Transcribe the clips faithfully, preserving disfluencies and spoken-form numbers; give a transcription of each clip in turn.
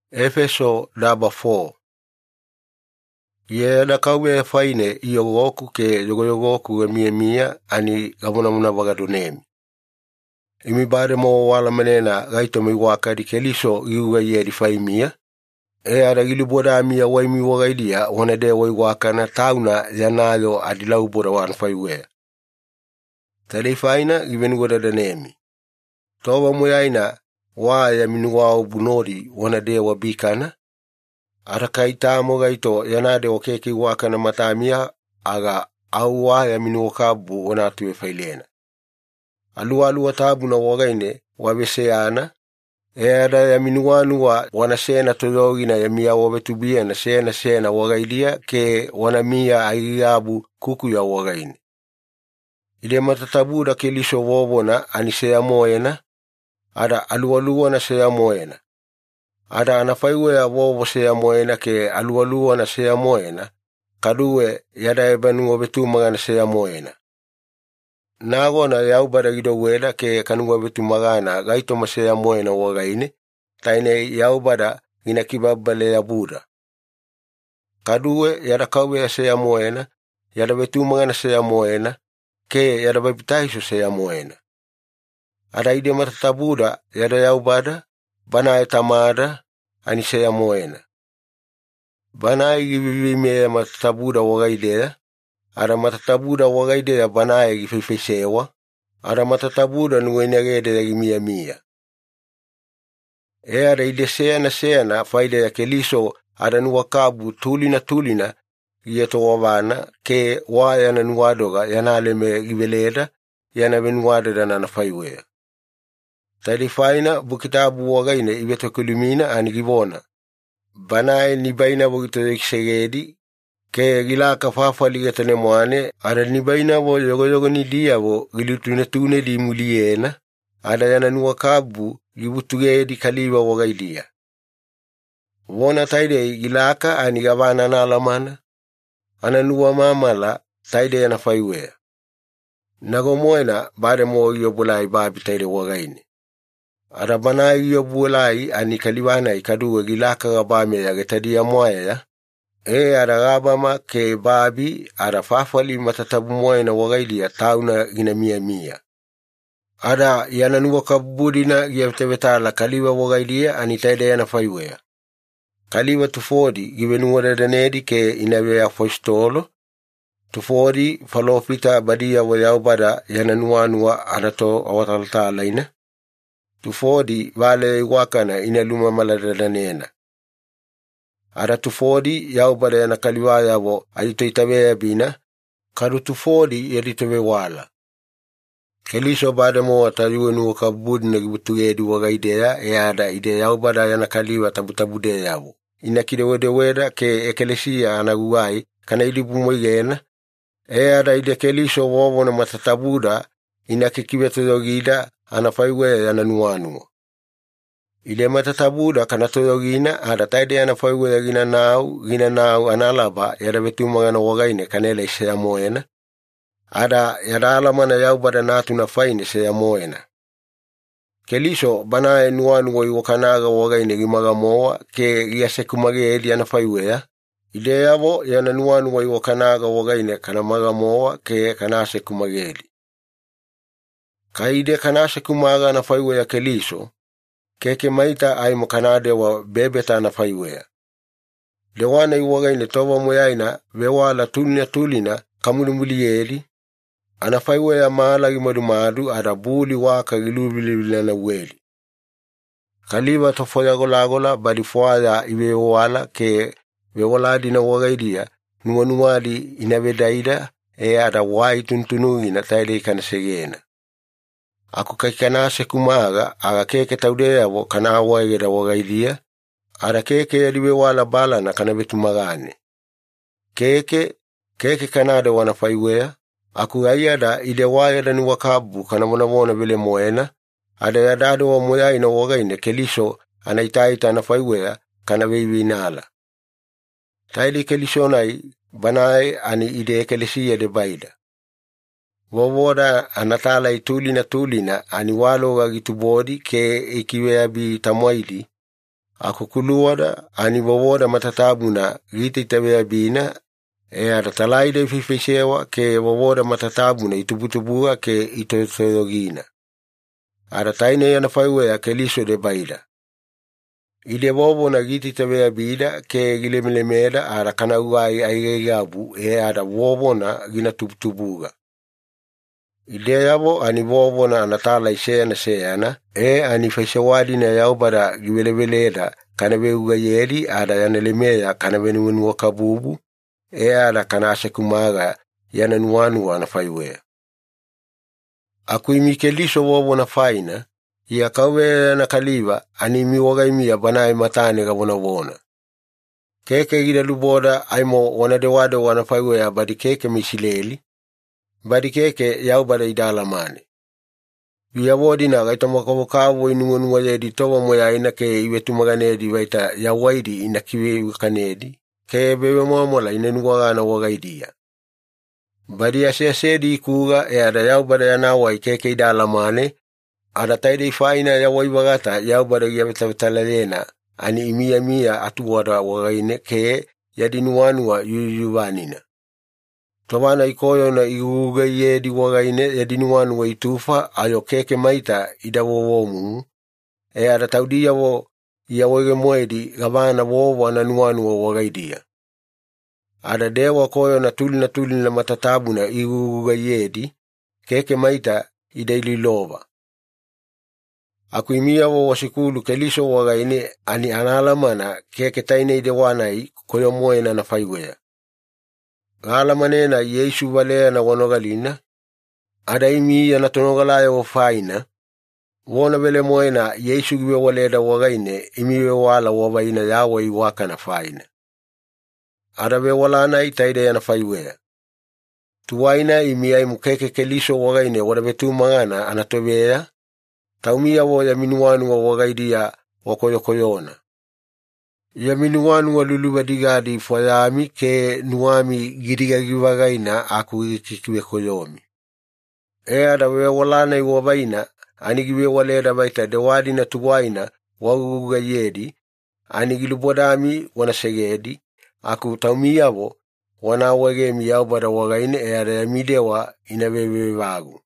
Efeso namba four. Ye na kauwe faine iyo goku ke yogo yogoku e mia mia ani gamuna muna wagadunemi. Imi bade mo wala menena gaito mi waka di keliso iuga ye di faimia. E ara giliboda mia waimi wagaidia wana de wai waka na tauna yanayo adilau boda wan faiwe. Tali faina giveni wada danemi. Toba muyaina wa ya minuwa bunori wana de wabikana. Arakai tamo gaito yanade okeke waka na matamia aga au wa ya minuwa kabu wana tuwe failena. Alua alua tabu na wagaine wabeseana. Era ya minuwanu wa wana sena toyogi na ya miya wabetubia na sena sena wagaidia ke wana miya aigabu kuku ya wagaine. Ile matatabu da kelisho wobona anisea moena. Ada alualua na sea moena. Ada anafaiwe ya wobo sea moena ke alualua na sea moena. Kaduwe yada ebanu wabetu maga na sea moena. Nago na yau badagido weda ke kanu wabetu maga na gaito masea moena wagaine. Taine yau bada inakibabale ya buda. Kaduwe yada kawe ya sea moena. Yada betu maga na sea moena. Ke yada babitaiso sea moena. Ada ide matatabuda yada yau bada, bana e tamada, ani sea moena. Bana e givime matatabuda wagaidea, ada matatabuda wagaidea bana e gififesewa, ada matatabuda nuenegede gimia mia. E ada ide seana seana faide ya keliso ada nuwakabu tulina tulina yeto wabana ke wayana nuwadoga yanaleme giveleda yana benuwadeda na nafaiwea. Tali faina bukitabu wagaine ibeto kulimina ani gibona. Banae nibaina bukito eksegedi ke gilaka fafali getane mwane ada nibaina bo yogo yogo ni diabo gilutune tune di muliena ada yana nuwakabu gibutugedi kaliba wagaidia. Wona taide gilaka ani gabana na alamana ana nuwa mamala taide yana faiwea. Nagomoena bade mo yobulai babi taide wagaine. Ada bana iyo bulai ani kalibana ikadu gilaka gabame ya getadia moya ya. E ada gabama ke babi ada fafali matatabu moya na wagaidi ya tauna gina mia mia. Ada yana nuwa kabudina giyaftebetala kaliba wagaidi ya ani taide yana faiwea. Kaliba tufodi givenuwa dadanedi ke inawe ya foistolo. Tufodi falofita badia wayau bada yana nuwa nuwa adato awatalta alaina. Tufodi wale wakana inaluma maladadanena. Ada tufodi yau bada yana kaliwa yabo alito itabe ya bina. Kadu tufodi yaditabe wala. Keliso bada mo watariwe nuwa kabudi na gibutugedi wagaidea e ada ide yau bada yana kaliwa tabutabude yabo. Inakide wede weda ke ekelesiya anaguwai kana ilibu mwigena. E ada ide keliso wobo na matatabuda inakikibeto yogida anafaiwe yana nuwanuwa. Ile matatabuda kana toyogina ada taide yana faiwe gina nau gina nau analaba yada betu magana wagaine kanele isea moena. Ada yada alamana yau bada natu na faine sea moena. Keliso banae nuwanuwa iwakanaga wagaine gimaga moa ke giasekumage edi yana faiwea. Ile yabo yana nuwanuwa iwakanaga wagaine kana maga moa ke kana sekumage edi. Kaide kanase kumaga na faiwe ya keliso, keke maita ay makanade wa bebeta na faiwe. Lewana iwagaine toba moyaina wewala tulina tulina kamuli yeli, ana faiwe ya maala gimadumadu adabuli waka gilubili na weli. Kaliba tofoya gola gola badifuaya iwe wala ke wewaladi na wagaidia nuwanuwadi inawedaida e adawai tuntunu ina taide kanasegena. Aku kaikana sekumaga aga keke taudea wo kana waigeda wagaidia ara keke yaliwe wala bala na kana betu magane keke keke kana de wana faiwea aku ayada ide waigeda ni wakabu kana mona mona vile moena ada yadado wa moya ina wagaine keliso anaitaita na faiwea kana bibi nala taili keliso nai banae ani ide kelisia de baida. Wawoda anatala itulina tulina ani walo wagitubodi ke ikiwea bi tamwaidi. Aku kuluada ani vovoda matatabuna giti tavea bina e ada talaide fifesewa ke vovoda matatabuna itubutubua ke itotoyogina. Ada taine yana faiwea ke liso de baida. Ile vovo na giti tavea bida ke gilemelemeda ada kana uai aigegabu e ada vovo na gina tubutubuga. Ile yavo ani vovo na anatala isena seana e ani faisewadi na yaubara givelebeleda kana veuga yedi ada yana lemea kana venuenua kabubu e ada kana asekumaga yana nuanua na faiwea. Aku imikeliso vovo na faina ia kawe na kaliva ani miwaga imia banae matane gabona wona. Keke gida luboda aimo wana dewado wana faiwea badi keke misileli badi keke yau bada idala mane. Ia wodi na gaita makawakawo inu nuwa yedi towa moya ina ke iwetu maganedi waita ya waidi ina kiwe kanedi ke bebe momola ina nuwa gana wagaidia. Badi ya sesedi ikuga e ada yau bada ya nawai keke idala mane ada taide ifaina ya wai wagata yau bada ya betabetalena ani imia mia atuwada wagaine ke yadi nuwanua yuyuwanina. Tawana ikoyo na iuga yedi wagaine yadi nuwanua itufa ayo keke maita idawowomu e ada taudia wo ya wage mwedi gavana wowa na nuwanua wagaidia. Ada dewa koyo na tuli na tuli na matatabu na iuga yedi keke maita idaililova. Aku imia wo wasikulu keliso wagaine ani analamana keke taine idewanai koyo moena na faiwea. Galamane na Yesu valea na wanogalina, ada imia na tonogalaya wo faina, wona vele moena Yesu giwe waleda wagaine imiwe wala wabaina yawa iwaka na faina. Ada ve walana itaide na faiwea. Tuwaina imia imukeke keliso wagaine wadabetu mangana anatowea, taumia wo ya minuanu wa wagaidia wakoyokoyona. Ya minuanu wa luluwa digadi fayami ke nuami gidiga givagaina aku ikikiwe koyomi. E ada we walana iwa baina, anigiwe waleda baita dewadi na tuwaina waguga yedi, anigilubodami wana segedi, aku taumia wo wana wage miyabada wagaine e ada ya midewa inawewe wagu.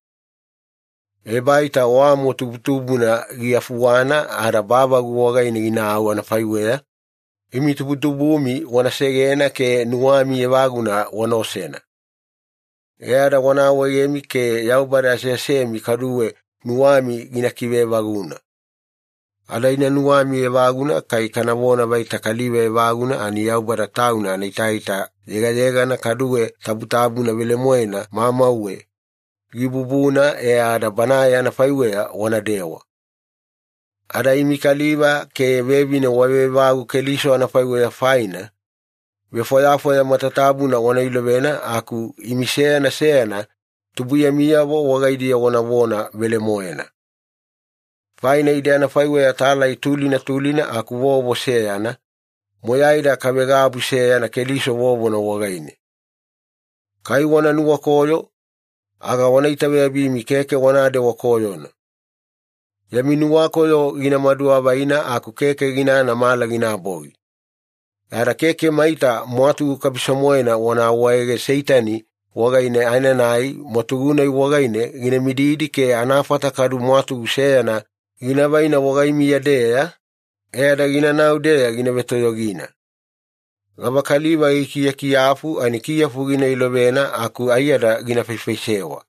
E baita wa motubutubuna giafuwana ada baba guwagaine ina wana faiwea, imi tubutubumi wana segena ke nuami e waguna wanosena. E ada wana wagemi ke yaubara sesemi kaduwe nuami gina kiwe waguna. Ada ina nuami e waguna kai kanawona baita kaliwe e waguna ani yaubara tauna na itaita yega yega na kaduwe tabutabu na vile moena mama uwe. Gibubuna e ada banaya na faiwea wana dewa. Ada imi kaliwa ke webi na wawe wagu keliso na faiwea faina. Wefoyafo ya matatabu na wana ilowena aku imisea na seana tubuya miyabo wagaidia wana wona vele moena. Faina idea na faiwea tala itulina tulina aku wobo seana. Moyaida kabegabu seana keliso wobo na wagaine. Kai wana nuwa koyo. Aga wana itawea bimi keke wana de wakoyona. Ya minu wakoyo gina madua baina aku keke gina na mala gina bogi. Yara keke maita mwatu kabisamoena wana waege seitani wagaine ainanai motuguna wagaine gina mididi ke anafata kadu mwatu useana gina baina wagaimi ya dea eda gina na udea gina betoyo gina. Gaba kaliwa iki ya kiafu ani kiafu gina ilobena aku ayada gina faifaisewa.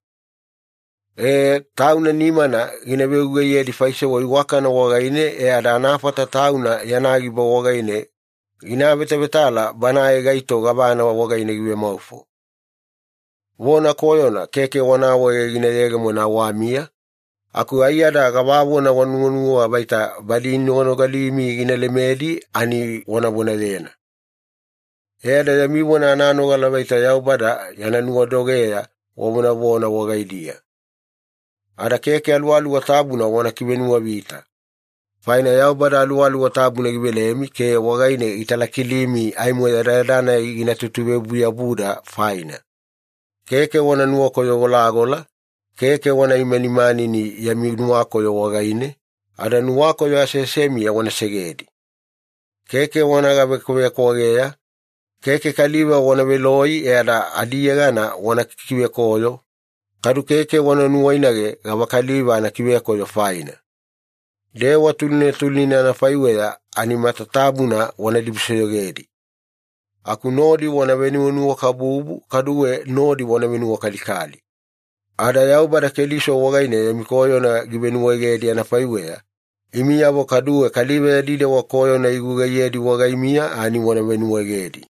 E tauna nimana gina weuga yedi faisewa iwaka na wagaine e ada anafata tauna yanagiba wagaine gina beta betala banae gaito gabana wagaine giwe maufo. Wona koyona keke wana wage gina yega mwana wamia aku ayada gababu na wanunuwa baita badini wano galimi gina lemedi ani wana wana lena. Eda ya mi wana nano galabaita yaubada yananuwa dogea wabuna wana wagaidia. Ada keke alualu watabuna wana kibenua vita. Faina yaubada alualu watabuna gibelemi ke wagaine italakilimi aimwe yaradana inatutuwe buya buda faina. Keke wana nuwa koyo walagola, keke wana imenimani ni ya mi nuwa koyo wagaine, ada nuwa koyo asesemi ya wana segedi. keke wana gabe kwe kogea, keke kaliva wana veloi era adiyagana wana kiwe koyo, kadu keke wana nuwainage gaba kaliva na kiwe koyo faina. Dewa tuline tulina na faiwea ani matatabuna wana dibisoyogedi. Aku nodi wana venu wakabubu, kaduwe nodi wana venu wakalikali. Ada yau bada kelisho wagaine ya mikoyo na gibenu wegedi ya na faiwea, imi yabo kaduwe kalive ya dide wakoyo na iguga yedi wagaimia ani wana venu wegedi.